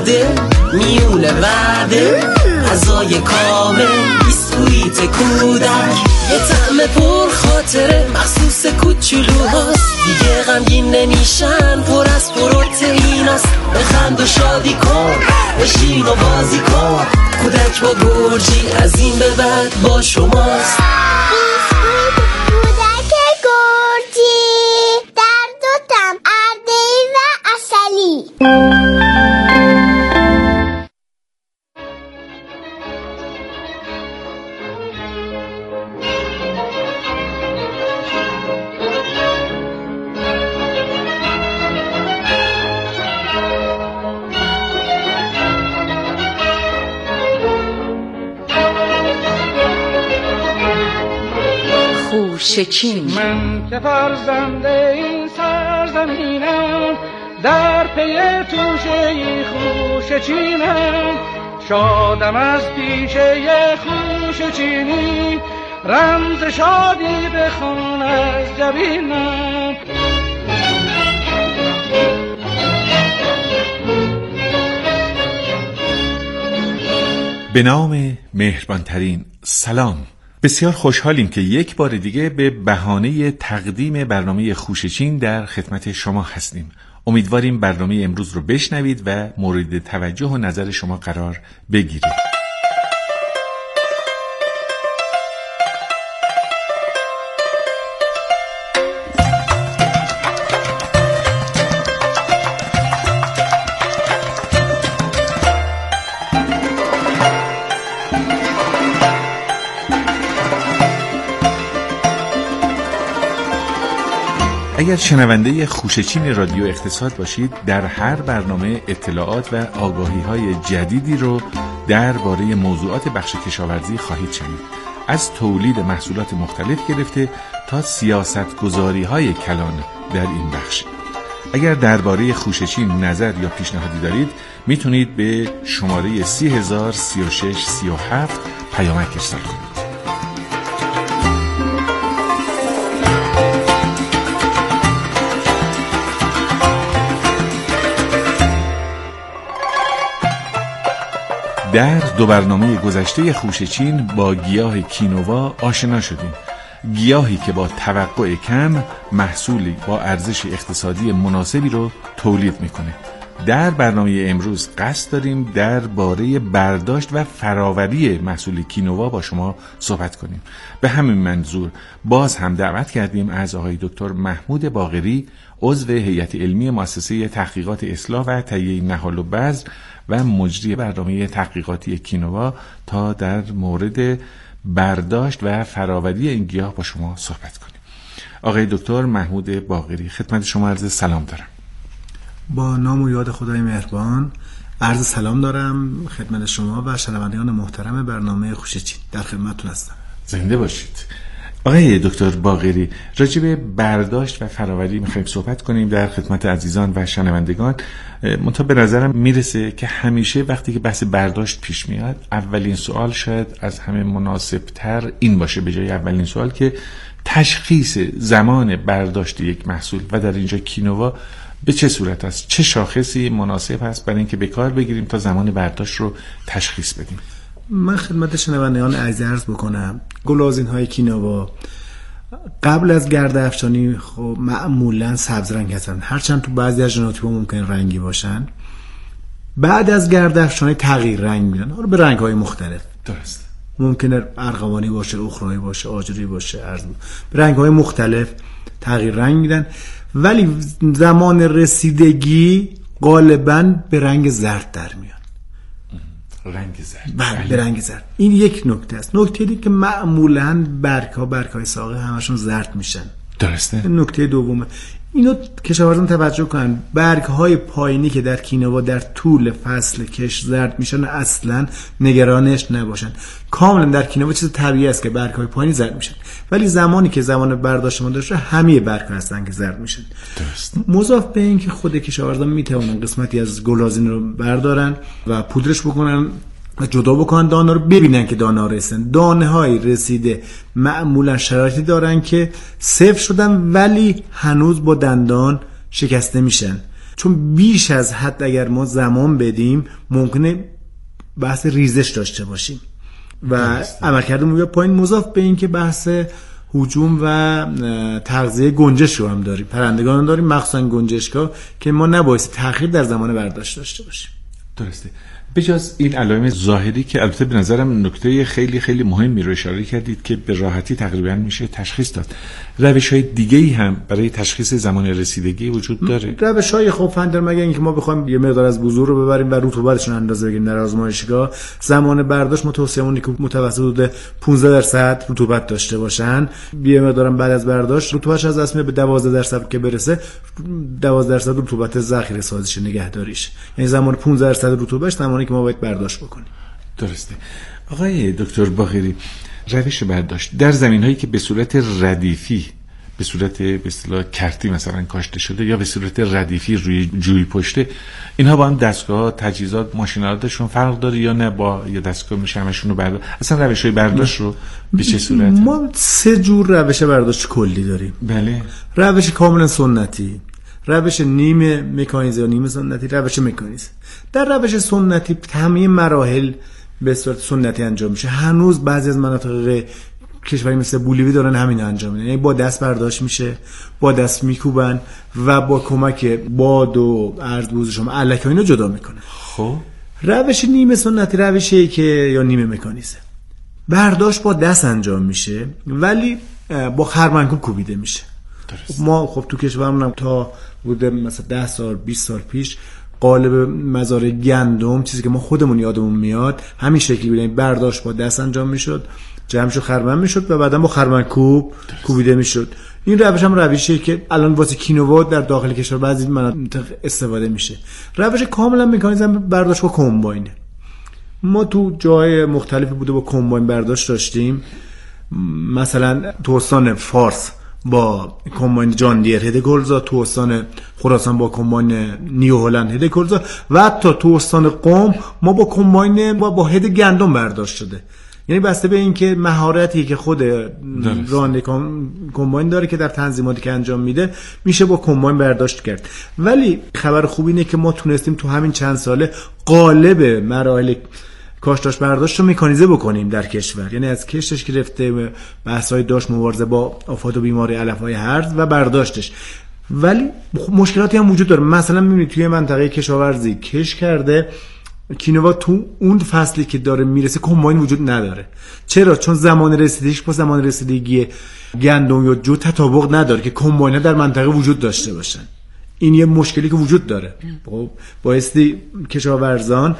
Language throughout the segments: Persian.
داده میونه وعده غذای کامل بیسکویت کودک یه طعم پر خاطره مخصوص کوچولوهاست دیگه غمگین نمیشن پر از پروتئیناست بخند و شادی کن بشین و بازی کن کودک با گرجی از این به بعد با شماست کودک گرجی در دو طعم ارده‌ای و عسلی. خوشچین من که فرزنده این سرزمینم در پی توشه خوشچینم شادم از پیشه خوشچینی رمز شادی بخوان از جبینم به نام مهربانترین سلام. بسیار خوشحالیم که یک بار دیگه به بهانه تقدیم برنامه خوشچین در خدمت شما هستیم. امیدواریم برنامه امروز رو بشنوید و مورد توجه و نظر شما قرار بگیره. اگر شنونده خوشچین رادیو اقتصاد باشید در هر برنامه اطلاعات و آگاهی‌های جدیدی رو درباره موضوعات بخش کشاورزی خواهید شنید، از تولید محصولات مختلف گرفته تا سیاست‌گذاری‌های کلان در این بخش. اگر درباره خوشچین نظر یا پیشنهادی دارید میتونید به شماره 303637 پیامک ارسال کنید. در دو برنامه گذشته خوشچین با گیاه کینوا آشنا شدیم. گیاهی که با توقع کم محصولی با ارزش اقتصادی مناسبی رو تولید میکنه. در برنامه امروز قصد داریم درباره برداشت و فراوری محصول کینوا با شما صحبت کنیم. به همین منظور باز هم دعوت کردیم از آقای دکتر محمود باقری، عضو هیئت علمی مؤسسه تحقیقات اصلاح و تهیه نهال و بذر و مجری برنامه تحقیقاتی کینوا تا در مورد برداشت و فراوری این گیاه با شما صحبت کنیم. آقای دکتر محمود باقری، خدمت شما عرض سلام دارم. با نام و یاد خدای مهربان عرض سلام دارم خدمت شما و شنوندگان محترم برنامه خوشچین. در خدمتتون هستم. زنده باشید. آقای دکتر باقری، راجع به برداشت و فراوری میخوایم صحبت کنیم در خدمت عزیزان و شنوندگان. منتها به نظرم میرسه که همیشه وقتی که بحث برداشت پیش میاد اولین سوال شاید از همه مناسبتر این باشه به جای اولین سوال که تشخیص زمان برداشت یک محصول و در اینجا کینوا به چه صورت است، چه شاخصی مناسب است برای اینکه به کار بگیریم تا زمان برداشت رو تشخیص بدیم. من خدمت شنوندگان عرض بکنم گلازین‌های کینوا قبل از گرد افشانی خب معمولا سبز رنگ هستن، هرچند تو بعضی از ژنوتیپ‌ها ممکن رنگی باشن. بعد از گرد افشانی تغییر رنگ میدن، حالا به رنگ‌های مختلف. درست. ممکنه ارغوانی باشه، اخروی باشه، آجری باشه، به رنگ‌های مختلف تغییر رنگ میدن. ولی زمان رسیدگی غالباً به رنگ زرد در میاد. رنگ زرد. به رنگ زرد. این یک نکته است. نکته دیگه که معمولاً برگ‌های ساقه همشون زرد میشن. درسته. نکته دومه اینو کشاورزان توجه کنن، برگ‌های پایینی که در کینوا در طول فصل کش زرد میشن اصلا نگرانش نباشن. کاملا در کینوا چیز طبیعی است که برگ‌های پایینی زرد میشن، ولی زمانی که زمان برداشت ما داشته همه برگ‌ها هستن که زرد میشن. درست. مضاف به این که خود کشاورزان میتونن قسمتی از گلازین رو بردارن و پودرش بکنن و جدا بکنن، دانه رو ببینن که دانه ها رسیدن. دانه های رسیده معمولا شرایطی دارن که صفر شدن ولی هنوز با دندان شکسته میشن. چون بیش از حد اگر ما زمان بدیم ممکنه بحث ریزش داشته باشیم و عملکردمون بیاد پایین، مضاف به این که بحث هجوم و تغذیه گنجش رو هم داریم، پرندگان داریم مخصوصا گنجشکا که ما نباید تأخیر در زمان برداشت داشته باشیم. درسته. بجز این علائم ظاهری که البته به نظرم نکته خیلی خیلی مهمی رو اشاره کردید که به راحتی تقریبا میشه تشخیص داد، روش‌های دیگه‌ای هم برای تشخیص زمان رسیدگی وجود داره؟ روش‌های خب فندر مگه اینکه ما بخوایم یه مقدار از بذور رو ببریم و رطوبتشون اندازه بگیریم در آزمایشگاه، زمان برداشت ما توصیه‌مون که متوسط حدود 15% رطوبت داشته باشن. یه مقدارم بعد از برداشت رطوبتش از اصل به 12% که برسه 12% رطوبت ذخیره سازیش نگهداریش، یعنی زمان 15% رطوبتش زمانی که ما باید برداشت بکنیم. درسته. آقای دکتر باقری، روش برداشت در زمین‌هایی که به صورت ردیفی، به صورت به اصطلاح کرتی مثلا کاشته شده یا به صورت ردیفی روی جوی پشته، اینها با هم دستگاه، تجهیزات، ماشینالاتشون فرق داره یا نه با یه دستگاه میشه همشون رو برداشت؟ اصلا روش‌های برداشت رو به چه صورت؟ ما 3 جور روش برداشت کلی داریم. بله. روش کاملا سنتی، روش نیمه مکانیزه یا نیمه سنتی، روش مکانیزه. در روش سنتی همه مراحل به صورت سنتی انجام میشه. هنوز بعضی از مناطق کشوری مثل بولیوی دارن همین انجام میدن، یعنی با دست برداشت میشه، با دست میکوبن و با کمک باد و عرض شما الکا اینو جدا میکنه. خب روش نیمه سنتی روشی که یا نیمه مکانیزه، برداشت با دست انجام میشه ولی با خرمنکوب کوبیده میشه. درست. ما خب تو کشورمون تا بوده مثلا 10 سال 20 سال پیش قالب مزارع گندم، چیزی که ما خودمون یادمون میاد همین شکلی بود، برداشت با دست انجام میشد، جمعشو خرمن میشد و بعدا با خرمنکوب کوبیده میشد. این روش هم روشیه که الان واسه کینووا در داخل کشور بعضی مناطق استفاده میشه. روش کاملا مکانیزم برداشت با کمباینه. ما تو جای مختلفی بوده با کمباین برداشت داشتیم، مثلا تو استان فارس با کمباین جان دیر هده گلزا، تو استان خراسان با کمباین نیو هلند هده گلزا و حتی تو استان قم ما با کمباین با هده گندم برداشت شده. یعنی بسته به این که مهارتی که خود راننده کمباین داره که در تنظیماتی که انجام میده میشه با کمباین برداشت کرد. ولی خبر خوب اینه که ما تونستیم تو همین چند ساله قالب مراحل کاشتاش برداشت رو مکانیزه بکنیم در کشور، یعنی از کشتش گرفته بحث‌های داشت مبارزه با آفات و بیماری علف‌های هرز و برداشتش. ولی مشکلاتی هم وجود داره. مثلا می‌بینید توی منطقه کشاورزی کش کرده کینووا تو اون فصلی که داره میرسه کمباین وجود نداره. چرا؟ چون زمان رسیدگیش با زمان رسیدگی گندم یا جو تطابق نداره که کمباین‌ها در منطقه وجود داشته باشن. این یه مشکلی که وجود داره. خب بایستی کشاورزان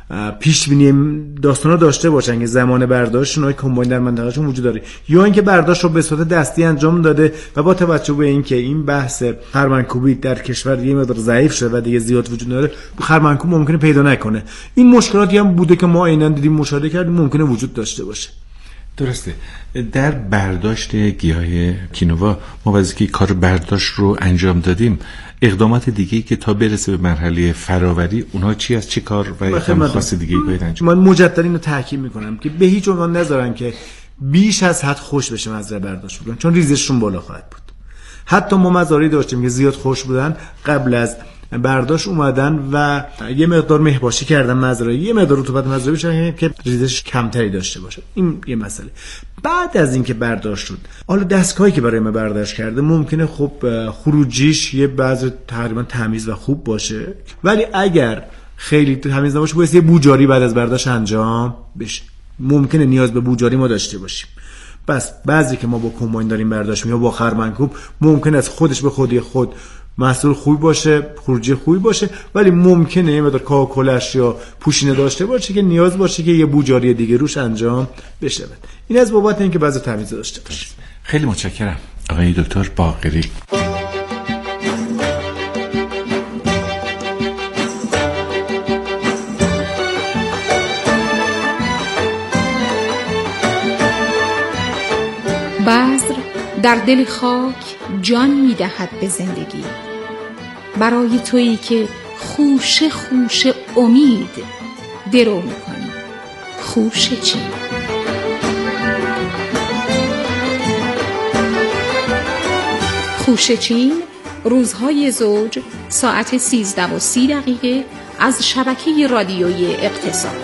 پیش بینی داستانا داشته باشن که زمان برداشتشون های کمباین در منطقهشون وجود داره، یا اینکه برداشت رو به صورت دستی انجام داده و با توجه به اینکه این بحث خرمنکوبی در کشور یه مقدار ضعیف شده و دیگه زیاد وجود نداره، خرمنکوب ممکنه پیدا نکنه. این مشکلاتی هم بوده که ما عیناً دیدیم مشاهده کردیم ممکنه وجود داشته باشه. درسته. در برداشت گیاه کینووا ما واسه که کار برداشت رو انجام دادیم، اقدامات دیگه‌ای که تا برسه به مرحله فراوری اونها چی از چه کار و اقدام خاص دیگه‌ای باید انجام؟ من مجدد اینو تاکید میکنم که به هیچ عنوان نذارن که بیش از حد خوش بشه مزرعه برداشت بکنن، چون ریزششون بالا خواهد بود. حتی ما مزارعی داشتیم که زیاد خوش بودن، قبل از برداشت اومدن و یه مقدار مهباشی کردن مزرعه، یه مقدار رطوبت مزرعه بشه که ریزش کمتری داشته باشه. این یه مسئله. بعد از اینکه برداشت شد، حالا دستگاهی که برای ما برداشت کرده ممکنه خب خروجیش یه بعض تقریبا تمیز و خوب باشه، ولی اگر خیلی تمیز نباشه باید یه بوجاری بعد از برداشت انجام بشه. ممکنه نیاز به بوجاری ما داشته باشیم. بس بعضی که ما با کمباین داریم برداشت می‌کنیم یا با خرمنکوب ممکنه از خودش به خود محصول خوبی باشه، خروجی خوبی باشه، ولی ممکنه یه مقدار کاکلش یا پوشینه داشته باشه که نیاز باشه که یه بوجاری دیگه روش انجام بشه. این از بابت اینکه بعضی تمیز داشته باشه. خیلی متشکرم آقای دکتر باقری. بذر در دل خاک جان می‌دهد به زندگی، برای تویی که خوشه خوشه امید درو می‌کنی. خوشه چی؟ خوشه چین روزهای زوج ساعت 13:30 از شبکه رادیویی اقتصاد.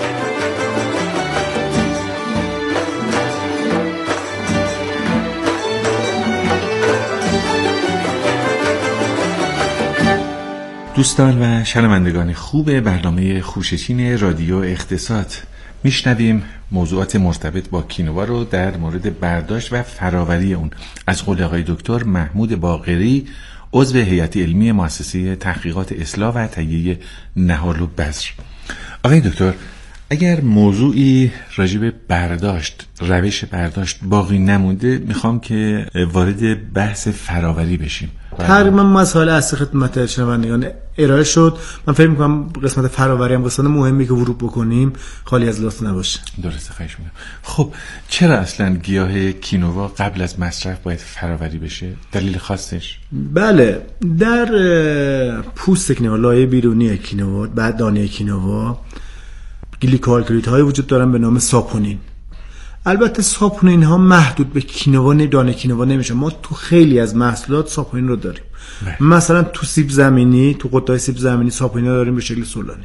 دوستان و شنوندگان خوب برنامه خوشه‌چین رادیو اقتصاد، میشنویم موضوعات مرتبط با کینوا رو در مورد برداشت و فراوری اون از قول آقای دکتر محمود باقری، عضو هیئت علمی مؤسسه تحقیقات اصلاح و تهیه نهال و بذر. آقای دکتر، اگر موضوعی راجع به برداشت، روش برداشت باقی نمونده، میخوام که وارد بحث فراوری بشیم. تقریبا مسائل اصلی خدمت شنوندگان ارائه شد. من فکر می‌کنم قسمت فراوری هم قسمت مهمی که ورود بکنیم خالی از لطف نباشه. درسته، خواهش می‌کنم. خب چرا اصلا گیاه کینوا قبل از مصرف باید فراوری بشه؟ دلیل خاصش؟ بله، در پوست کینوا، لایه بیرونی کینوا، بعد دانه کینوا، گلیکوآلکالویدهای وجود دارن به نام ساپونین. البته ساپونین ها محدود به کینوا، دانه کینوا نمیشه. ما تو خیلی از محصولات ساپونین رو داریم. مثلا تو سیب زمینی، تو قطعه سیب زمینی ساپونین رو داریم به شکل سولانی.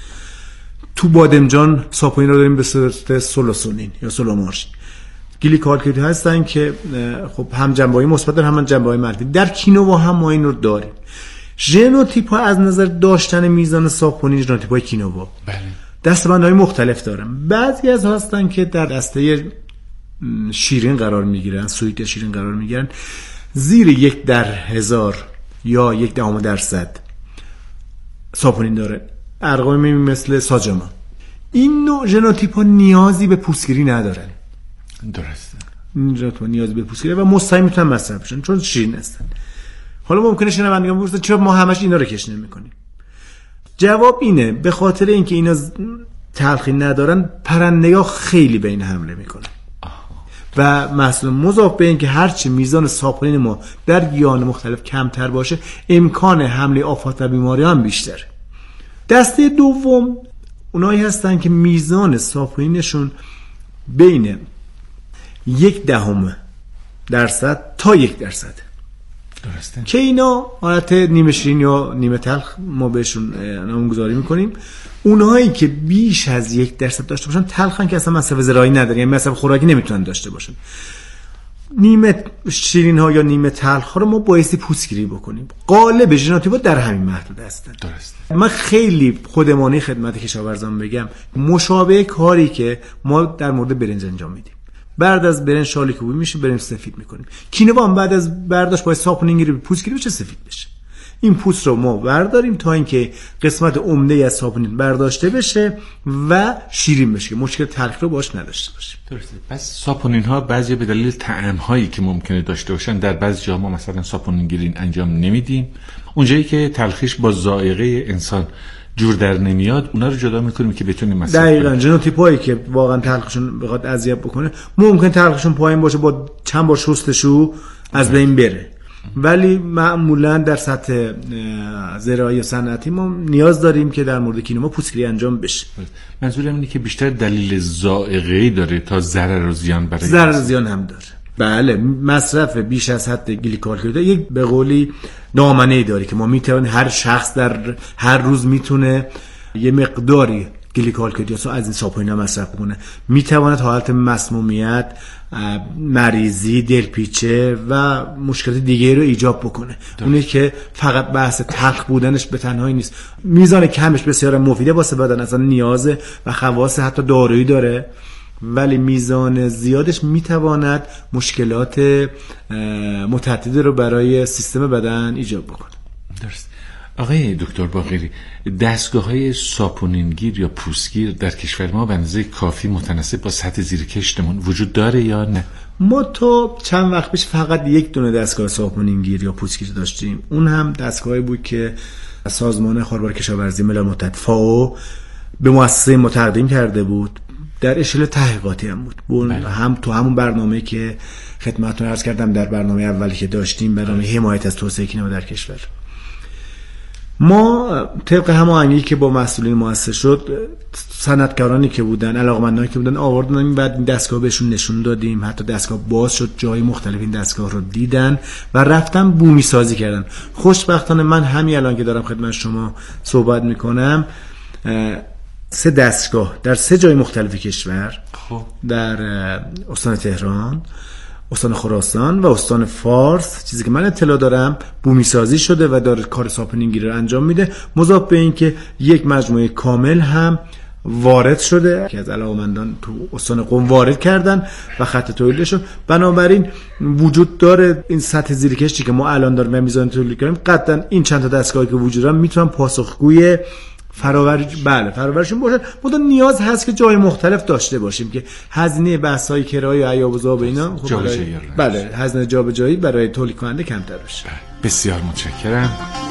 تو بادمجان ساپونین رو داریم به صورت سولوسونین یا سولومارژین. گلیکوآلکالوید هستن که خب هم جنبه‌های مثبت دارن، هم جنبه‌های منفی. در کینوا هم ما این رو داریم. ژنوتیپ ها از نظر داشتن میزان ساپونین، ژنوتیپ‌های کینوا دستبندهای مختلف دارن. بعضی از هستن که در دسته شیرین قرار میگیرن، سویت یا شیرین قرار میگیرن، زیر 1/1000 یا 0.1% ساپونین داره. ارقامی مثل ساجما. این نوع ژنوتیپ ها نیازی به پوستگیری ندارن. درسته. این ژنوتیپ ها نیازی به پوستگیری و مستقیم میتونن مصرف بشن چون شیرین هستن. حالا ممکنه شنوندگان بپرسن چرا ما همش اینا رو کش نمی‌کنیم؟ جواب اینه به خاطر اینکه اینا تلخی ندارن، پرنده‌ها خیلی به این حمله میکنن و محصول مضاف به اینکه هرچی میزان ساپونین ما در گیاهان مختلف کمتر باشه، امکان حمله آفات و بیماری هم بیشتره. دسته دوم اونایی هستن که میزان ساپونینشون بین 0.1% تا 1%. درسته. که اینا حالت نیمه شیرین یا نیمه تلخ ما بهشون نامگذاری میکنیم. اونهایی که بیش از 1% داشته باشن تلخن که اصلا مصرف زراعی ندارن، یعنی مصرف خوراکی نمیتونن داشته باشن. نیمه شیرین ها یا نیمه تلخ ها رو ما بایستی پوستگیری بکنیم. غالب ژنوتیپ‌ها در همین محدود هستن. درسته. من خیلی خودمانی خدمت کشاورزان بگم، مشابه کاری که ما در مورد برنج انجام میدیم. بعد از برنج شالی کوبی میشه، برنج سفید میکنیم. کینوا هم بعد از برداشت باید ساپونین گیری پوستگیری بشه، سفید بشه. این پوست رو ما برداریم تا اینکه قسمت عمده از ساپونین برداشته بشه و شیرین بشه، مشکل تلخی رو باش نداشته باشه. درسته. پس ساپونین ها بعضی به دلیل طعم هایی که ممکنه داشته باشن در بعضی جاها ما مثلا ساپونین گیری انجام نمیدیم. اونجایی که تلخیش با ذائقه انسان جور در نمیاد، اونا رو جدا میکنیم که بتونیم مصرف کنیم. دقیقاً ژنوتیپایی که واقعا تلخشون بخواد اذیت بکنه، ممکن تلخشون پایین باشه، با چند بار شستشو از بین بره. ولی معمولا در سطح زراعی و صنعتی ما نیاز داریم که در مورد کینوا پوستگیری انجام بشه. منظورم اینه که بیشتر دلیل ذائقه‌ای داره تا ضرر و زیان برای ضرر و زیان هم داره. بله، مصرف بیش از حد گلیکوآلکالوید یک به قولی دامنه‌ای داره که ما میتونیم، هر شخص در هر روز میتونه یه مقداری گلیکوآلکالوید از این ساپونین مصرف کنه. میتواند حالت مسمومیت، مریضی، دلپیچه و مشکلات دیگه رو ایجاد بکنه. اونی که فقط بحث تلخ بودنش به تنهایی نیست، میزان کمش بسیار مفیده واسه بدن، اصلا نیازه و خواص حتی دارویی داره، ولی میزان زیادش میتواند مشکلات متعددی رو برای سیستم بدن ایجاد بکنه. درست. آقای دکتر باقری، دستگاه‌های ساپونینگیر یا پوستگیر در کشور ما به اندازه کافی متناسب با سطح زیر کشتمون وجود داره یا نه؟ ما تا چند وقت پیش فقط یک دونه دستگاه ساپونینگیر یا پوستگیر داشتیم. اون هم دستگاهی بود که سازمان خاربار کشاورزی ملل متحد FAO به مؤسسه ما تقدیم کرده بود. در اشل تحقیقاتی هم بود. هم تو همون برنامه که خدمتتون عرض کردم، در برنامه اولی که داشتیم، برنامه حمایت از توسعه کینوا در کشور، ما طبق هماهنگی که با مسئولین مؤسسه شد، صنعتگرانی که بودن، علاقمندانی که بودن آوردن، بعد این دستگاه بهشون نشون دادیم، حتی دستگاه باز شد، جای مختلف این دستگاه رو دیدن و رفتن بومی سازی کردن. خوشبختانه من همین الان که دارم خدمت شما صحبت میکنم 3 دستگاه در 3 جای مختلف کشور، در استان تهران، استان خراسان و استان فارس، چیزی که من اطلاع دارم بومی سازی شده و داره کار ساپنینگی رو انجام میده. مضاف به این که یک مجموعه کامل هم وارد شده که از علاقمندان تو استان قم وارد کردن و خط تولیدش. بنابراین وجود داره این سطح زیرکشی که ما الان داریم و میزان تولید کنیم، قطعا این چند تا دستگاهی که وجود دارن میتونن پاسخگوی فراورشون باشن. ما نیاز هست که جای مختلف داشته باشیم که هزینه بحث‌های کرایه و ایاب‌وزا و اینا بله هزینه جابجایی برای تولید کننده کمتر بشه. بسیار متشکرم.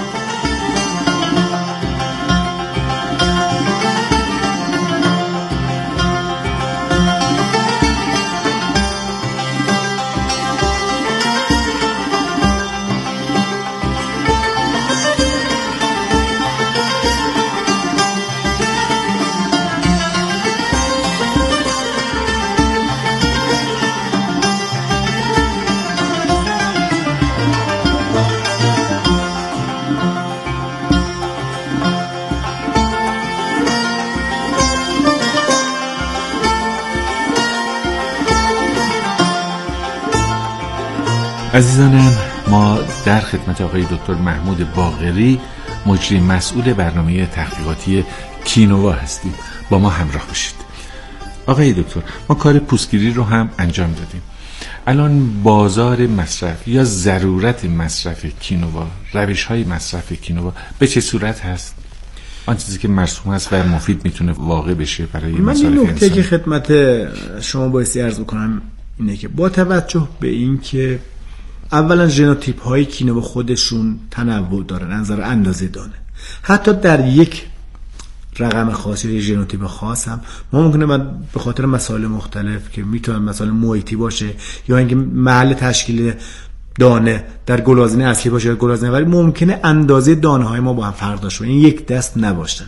عزیزانم، ما در خدمت آقای دکتر محمود باقری، مجری مسئول برنامه تحقیقاتی کینووا هستیم. با ما همراه باشید. آقای دکتر، ما کار پوستگیری رو هم انجام دادیم. الان بازار مصرف یا ضرورت مصرف کینووا، روش‌های مصرف کینووا به چه صورت هست؟ آن چیزی که مرسوم است و مفید میتونه واقع بشه برای مصرف انسان. من این نکته که خدمت شما بایستی عرض بکنم اینه که با توجه به این که اولا ژنوتیپ های کینووا خودشون تنوع دارن از نظر اندازه دانه، حتی در یک رقم خاص یا ژنوتیپ خاص هم ما ممکنه به خاطر مسائل مختلف که میتونن مسائل محیطی باشه یا اینکه محل تشکیل دانه در گلازنه اصلی باشه یا گلازنه ولی ممکنه اندازه دانه های ما با هم فرق داشته باشه، این یک دست نباشن.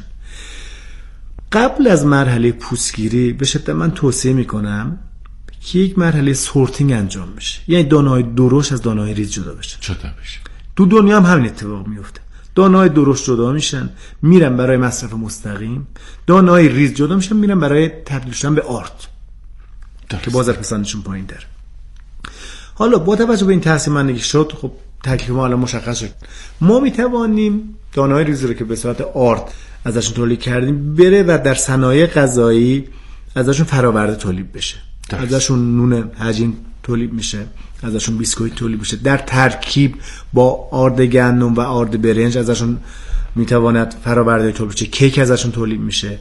قبل از مرحله پوستگیری به شدت من توصیه میکنم که یک مرحله سورتینگ انجام بشه، یعنی دانه‌های درشت از دانه‌های ریز جدا بشه. تو دنیا هم همین اتفاق میفته. دانه‌های درشت جدا میشن میرن برای مصرف مستقیم، دانه‌های ریز جدا میشن میرن برای تبدیل شدن به آرد که بازارپسندیشون پایین تره. حالا با توجه به این تقسیم بندی که شد، خب تکلیف ما الان مشخص شد. ما میتوانیم دانه‌های ریز رو که به صورت آرد ازشون تولید کردیم بره و در صنایع غذایی ازشون فراورده تولید بشه. ازشون نون هجین تولید میشه، ازشون بیسکویت تولید میشه، در ترکیب با آرد گندم و آرد برنج ازشون میتواند فراورده تولید بشه، کیک ازشون تولید میشه،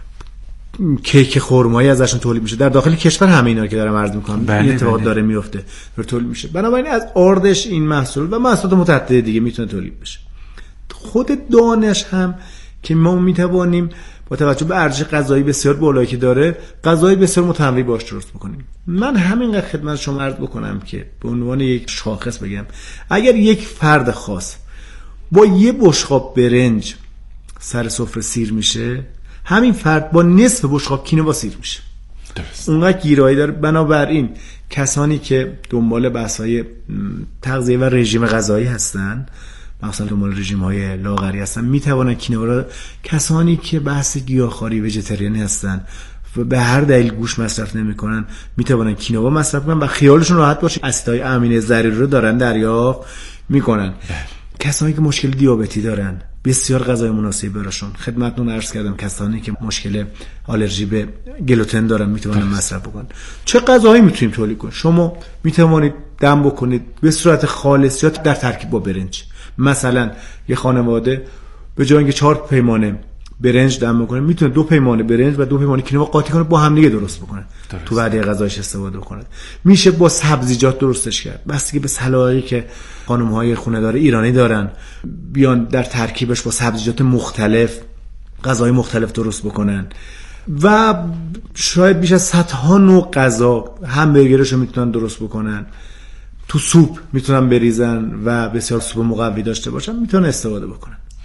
کیک خرمایی ازشون تولید میشه. در داخل کشور همه اینا که دارم عرض میکنم این اتفاق داره میفته تولید میشه. بنابراین از آردش این محصول و محصولات متعدد دیگه میتونه تولید بشه. خود دانش هم که ما میتوانیم با توجه به ارزش غذایی بسیار بالایی که داره غذای بسیار متنوعی باش درست بکنیم. من همینقدر خدمت شما عرض بکنم که به عنوان یک شاخص بگم اگر یک فرد خاص با یه بشقاب برنج سر سفره سیر میشه، همین فرد با نصف بشقاب کینووا سیر میشه. درست. اونقدر گیرایی داره. بنابراین کسانی که دنبال بحث‌های تغذیه و رژیم غذایی هستن، مثلا دنبال رژیم‌های لاغری هستن، میتوانن کینووا را، کسانی که بحث گیاهخواری ویژیتریانی هستن و به هر دلیل گوشت مصرف نمی‌کنن میتوانن کینووا مصرف کنن و خیالشون راحت باشه اسیدهای امینه ضروری رو دارن دریافت میکنن. کسانی که مشکل دیابتی دارن بسیار غذای مناسبی براشون. خدمتتون عرض کردم کسانی که مشکل آلرژی به گلوتن دارن میتونن مصرف بکنن. چه غذایی میتونیم تولید کنیم؟ شما میتوانید دم بکنید به صورت خالص یا در ترکیب با برنج. مثلا یه خانواده به جای اینکه 4 پیمانه برنج دم بکنه میتونه 2 پیمانه برنج و 2 پیمانه کینووا قاطی کنه با هم دیگه درست بکنه. تو وعده غذایش استفاده بکنه. میشه با سبزیجات درستش کرد. بستگی به صلاحی که خانم‌های خونه‌دار ایرانی دارن بیان در ترکیبش با سبزیجات مختلف غذای مختلف درست بکنن و شاید بیش از 100 ها نوع غذا همبرگرشو میتونن درست بکنن. تو سوپ میتونن بریزن و بسیار سوپ مقوی داشته باشن، میتونن استفاده بکنن.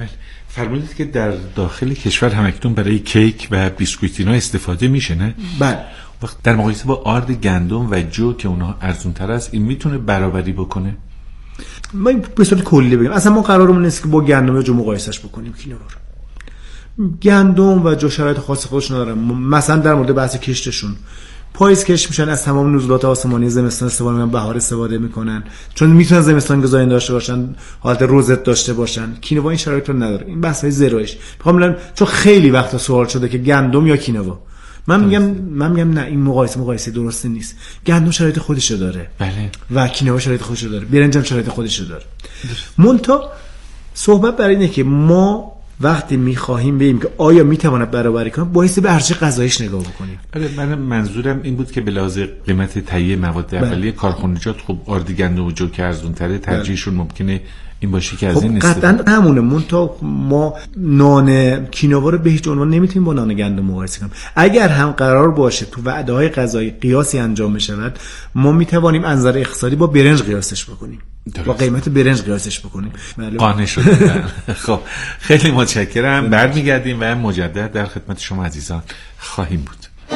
بله. فرمودید که در داخل کشور همکنون برای کیک و بیسکویت اینا استفاده میشه، نه؟ بله. وقت در مقایسه با آرد گندم و جو که اونها ارزون تر است، این میتونه برابری بکنه؟ من به صورت کلی بگم اصلا ما قرارمون نیست که با گندم و جو مقایسش بکنیم کینوا رو. گندم و جو شرایط خاص خودشون دارن. مثلا در مورد بحث کشتشون، پاییز کشت میشن، از تمام نزولات آسمانی زمستان استفاده میکنن، بهار استفاده میکنن، چون میتونن زمستان گزاین داشته باشن، حالت روزت داشته باشن. کینوا این شرایط رو نداره. این بحث‌های زرایش میخوام، چون خیلی وقتا سوال شده که گندم یا کینوا. من میگم نه، این مقایسه درستی نیست. گندم شرایط خودشو داره، بله، و کینوا شرایط خودشو داره، برنج هم شرایط خودشو داره. منتها صحبت برای اینه که ما وقتی می‌خواهیم بگیم که آیا میتواند برابری کنه، باعث به ارزش غذاییش نگاه بکنیم. آره، من منظورم این بود که به لحاظ قیمت تهیه مواد اولیه کارخانجات خب آرد گندم و جو که ارزان‌تره، ترجیحشون ممکنه این باشه که از این استفاده. قطعاً همونه. منتها ما نان کینوا رو به هیچ عنوان نمیتونیم با نان گندم مقایسه کنیم. اگر هم قرار باشه تو وعده‌های غذایی قیاسی انجام بشه، ما میتوانیم از نظر اقتصادی با برنج قیاسش بکنیم. درست. با قیمت برنج قیاسش بکنیم. قانع شدم. خب خیلی متشکرم. برمیگردیم و مجدد در خدمت شما عزیزان خواهیم بود.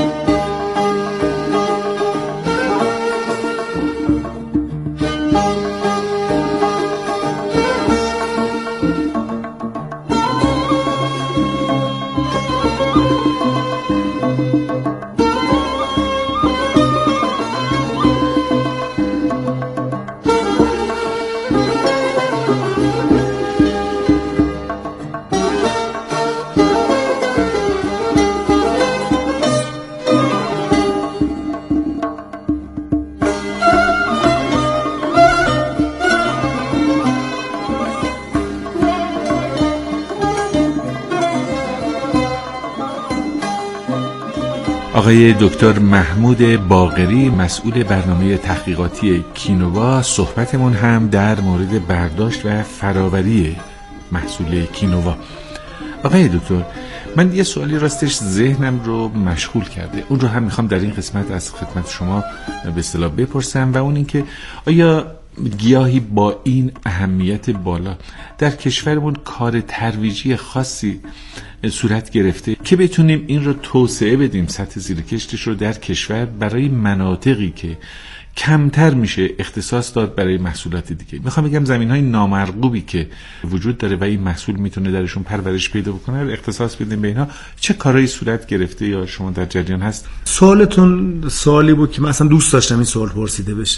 آقای دکتر محمود باقری، مسئول برنامه تحقیقاتی کینوا، صحبتمون هم در مورد برداشت و فراوری محصول کینوا. آقای دکتر، من یه سوالی راستش ذهنم رو مشغول کرده، اون رو هم میخوام در این قسمت از خدمت شما به اصطلاح بپرسم، و اون این که آیا گیاهی با این اهمیت بالا در کشورمون کار ترویجی خاصی صورت گرفته که بتونیم این رو توسعه بدیم، سطح زیرکشتش رو در کشور برای مناطقی که کمتر میشه اختصاص داد برای محصولات دیگه؟ میخوام بگم زمین‌های نامرغوبی که وجود داره و این محصول میتونه درشون پرورش پیدا بکنه رو اختصاص بدیم به اینها. چه کارهایی صورت گرفته یا شما در جریان هست؟ سوالتون سوالی بود که من اصلا دوست داشتم این سوال پرسیده بشه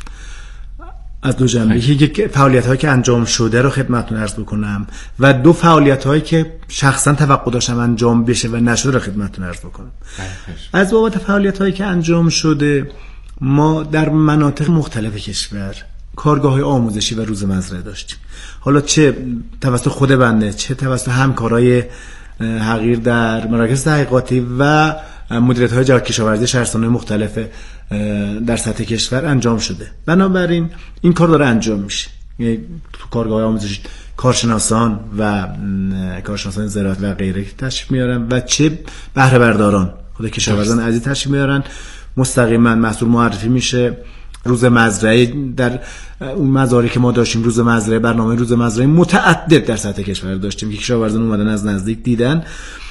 از دو جنبه. یکی فعالیت‌هایی که انجام شده رو خدمتتون عرض بکنم و دو فعالیت‌هایی که شخصا توقع داشتم انجام بشه و نشده رو خدمتتون عرض بکنم. از بابت فعالیت‌هایی که انجام شده، ما در مناطق مختلف کشور کارگاه‌های آموزشی و روز مزرعه داشتیم. حالا چه توسط خود بنده، چه توسط همکارای حقیر در مراکز تحقیقاتی و مدیریت‌های جهاد کشاورزی شهرستان‌های مختلف در سطح کشور انجام شده. بنابراین این کار داره انجام میشه. تو کارگاه‌های آموزشی کارشناسان و کارشناسان زراعت و غیره تشریف میارن و چه بهره برداران خود کشاورزان عزیز تشریف میارن. مستقیما محصول معرفی میشه. روز مزرعه، در اون مزاری که ما داشتیم روز مزرعه، برنامه روز مزرعه متعدد در سطح کشور داشتیم که کشاورزان اومدن از نزدیک دیدن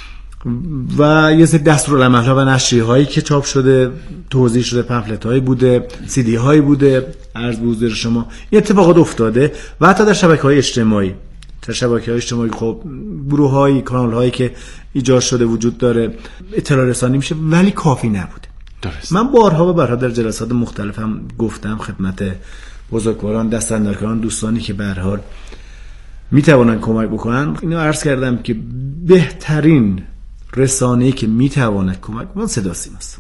و یه سری دستورالعمل‌ها و نشریه‌هایی که چاپ شده، توضیح شده، پمفلت‌هایی بوده، سی‌دی‌هایی بوده، عرض به حضور شما. این اتفاقات افتاده و حتی در شبکه‌های اجتماعی. در شبکه‌های اجتماعی خب گروه‌هایی، کانال‌هایی که ایجاد شده وجود داره، اطلاع رسانی میشه، ولی کافی نبوده. درست. من بارها در جلسات مختلف هم گفتم خدمت بزرگواران، دستاندرکاران، دوستانی که به هر حال میتوانن کمک بکنن، اینو عرض کردم که بهترین رسانه‌ای که میتواند کمک بکنه صدا سیماست.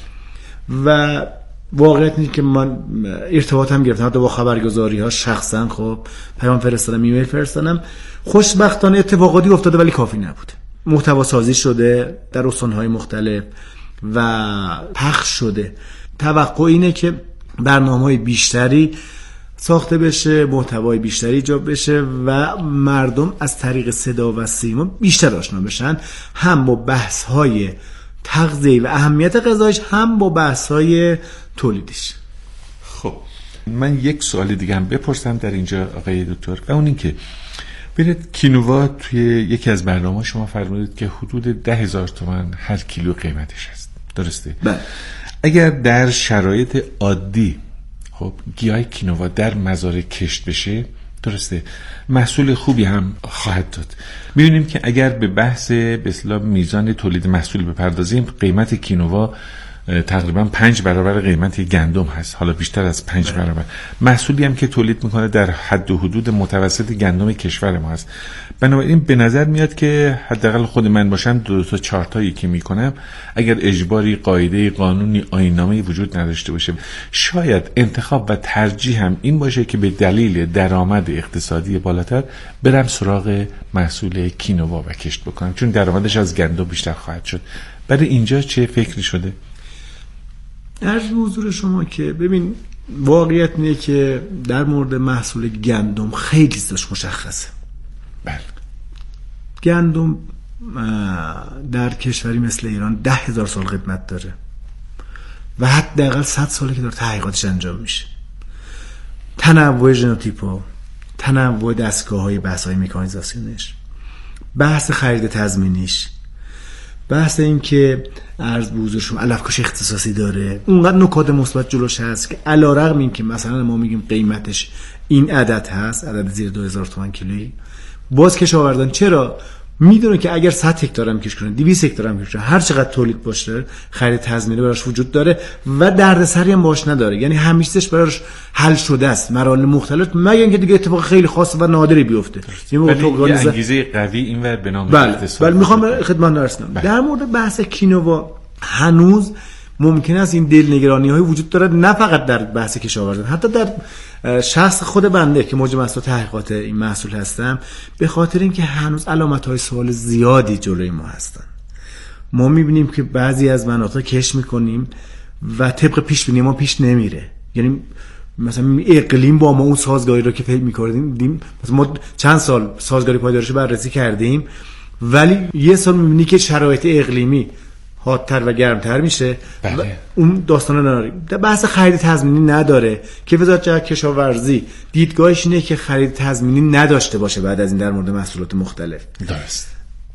و واقعیت اینه که من ارتباط هم گرفتم حتی با خبرگزاری‌ها شخصا، خب پیام فرستادم، ایمیل فرستادم. خوشبختانه اتفاقاتی افتاده ولی کافی نبود. محتوا سازی شده در استان‌های مختلف و پخش شده. توقع اینه که برنامه‌های بیشتری ساخته بشه، محتوای بیشتری ایجاد بشه و مردم از طریق صدا و سیما بیشتر آشنا بشن، هم با بحث‌های تغذیه و اهمیت غذایش، هم با بحث‌های تولیدش. خب من یک سوال دیگه هم بپرسم در اینجا آقای دکتر، و اون این که ببینید کینووا توی یکی از برنامه شما فرمودید که حدود 10,000 تومان هر کیلو قیمتش هست، درسته؟ بله. اگر در شرایط عادی خب گیاه کینووا در مزارع کشت بشه، درسته، محصول خوبی هم خواهد داد. می‌بینیم که اگر به بحث به اصطلاح میزان تولید محصول بپردازیم، قیمت کینووا تقریبا 5 برابر قیمت گندم هست، حالا بیشتر از 5 برابر. محصولی هم که تولید میکنه در حد و حدود متوسط گندم کشور ما هست. بنابراین به نظر میاد که حداقل خود من باشم 2 تا 4 تایی که میکنم، اگر اجباری، قاعده، قانونی، آیین‌نامه‌ای وجود نداشته باشه، شاید انتخاب و ترجیح هم این باشه که به دلیل درآمد اقتصادی بالاتر برم سراغ محصول کینووا و کشت بکنم، چون درآمدش از گندم بیشتر خواهد شد. برای اینجا چه فکری شده؟ عرض به حضور شما که ببین واقعیت اینه که در مورد محصول گندم خیلی چیزاش مشخصه. بله. گندم در کشوری مثل ایران 10,000 سال قدمت داره و حداقل 100 ساله که داره تحقیقاتش انجام میشه. تنوع ژنوتیپ‌ها، تنوع دستگاه‌های بحث‌های مکانیزاسیونش، بحث خرید تضمینیش، بحث این که عرض به حضور شما علفکش اختصاصی داره، اونقدر نکات مثبت جلوش هست که علیرغم این که مثلا ما میگیم قیمتش این عدد هست، عدد زیر 2,000 تومان کیلویی، باز کشاورزان چرا میدونه که اگر 100 هکتار هم کش کنه، 200 هکتار هم کش کنه، هر چقدر تولید باشه خرید تضمینی براش وجود داره و دردسری هم باش نداره. یعنی همیشهش براش حل شده است، مراحل مختلف، مگر اینکه دیگه اتفاق خیلی خاص و نادری بیفته. یه انگیزه قوی اینور به نام اقتصاد. بله میخوام خدمت رسونم. در مورد بحث کینووا هنوز ممکن است این دلنگرانی‌های وجود داره، نه فقط در بحث کشاورزان، حتی در شخص خود بنده که موجب مسئول تحقیقات این محصول هستم، به خاطر اینکه هنوز علامت‌های سوال زیادی جلوی ما هستن. ما می‌بینیم که بعضی از مناطق کش می‌کنیم و طبق پیش‌بینی ما پیش نمیره. یعنی مثلا اقلیم با ما اون سازگاری رو که فکر می‌کردیم، مثلا ما چند سال سازگاری پایدارش بررسی کردیم، ولی یه سال می‌بینی که شرایط اقلیمی حادتر و گرمتر میشه. بله. اون داستانا نداریم. بحث خرید تضمینی نداره که وزارت جهت کشاورزی دیدگاهش اینه که خرید تضمینی نداشته باشه بعد از این در مورد محصولات مختلف. درست.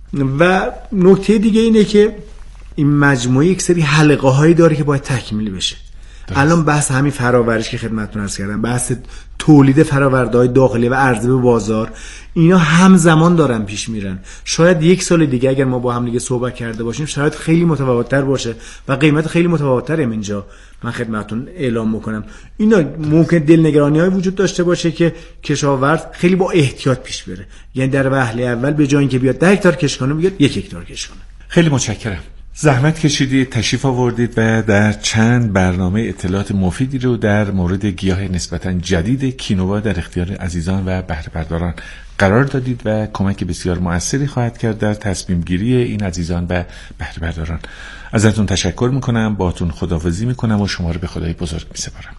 و نکته دیگه اینه که این مجموعه یک سری حلقه هایی داره که باید تکمیل بشه. الان بحث همین فراورش که خدمتتون عرض کردم، بحث تولید فرآورده‌های داخلی و عرضه به بازار، اینا همزمان دارن پیش میرن. شاید یک سال دیگه اگر ما با هم دیگه صحبت کرده باشیم شاید خیلی متفاوت‌تر باشه و قیمت خیلی متفاوت‌تری اینجا من خدمتتون اعلام میکنم. اینا ممکن دلنگرانی‌های وجود داشته باشه که کشاورز خیلی با احتیاط پیش بره، یعنی در وهله اول به جای اینکه بیاد 10 هکتار کش کنه بیاد 1 هکتار کش کنه. خیلی متشکرم. زحمت کشیدید، تشریف آوردید و در چند برنامه اطلاعات مفیدی رو در مورد گیاه نسبتاً جدید کینووا در اختیار عزیزان و بهره برداران قرار دادید و کمک بسیار مؤثری خواهد کرد در تصمیم گیری این عزیزان و بهره برداران. ازتون تشکر میکنم، باهاتون خداحافظی میکنم و شما رو به خدای بزرگ میسپارم.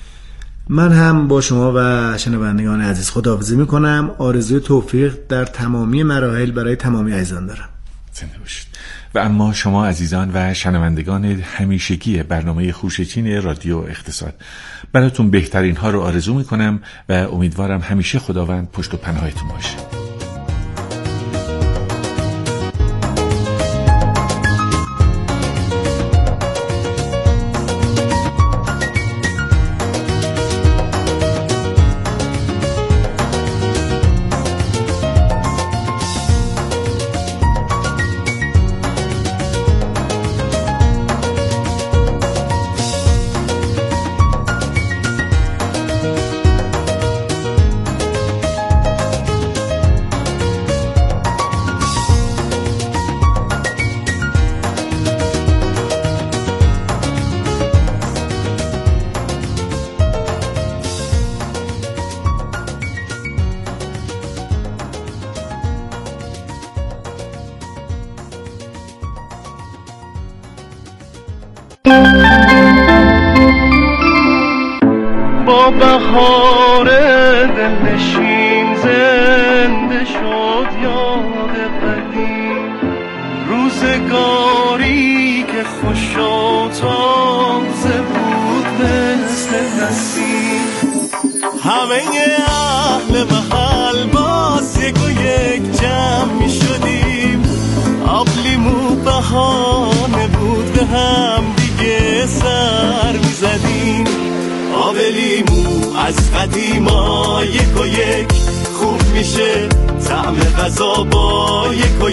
من هم با شما و شنوندگان عزیز خداحافظی میکنم. آرزوی توفیق در تمامی مراحل برای تمامی عزیزان دارم. زنده باشید. و اما شما عزیزان و شنوندگان همیشگی برنامه خوشچین رادیو اقتصاد، براتون بهترین ها رو آرزو میکنم و امیدوارم همیشه خداوند پشت و پناهتون باشه. با بهار دلنشین زنده شد یاد قدیم، روزگاری که خوش و تازه بود مثل نسیم. همه اهل محل باز یکو بهانه بود به هم دیگه سر میزدیم. آب لیمو از قدیما یک و یک خوب میشه، طعم غذا با یک و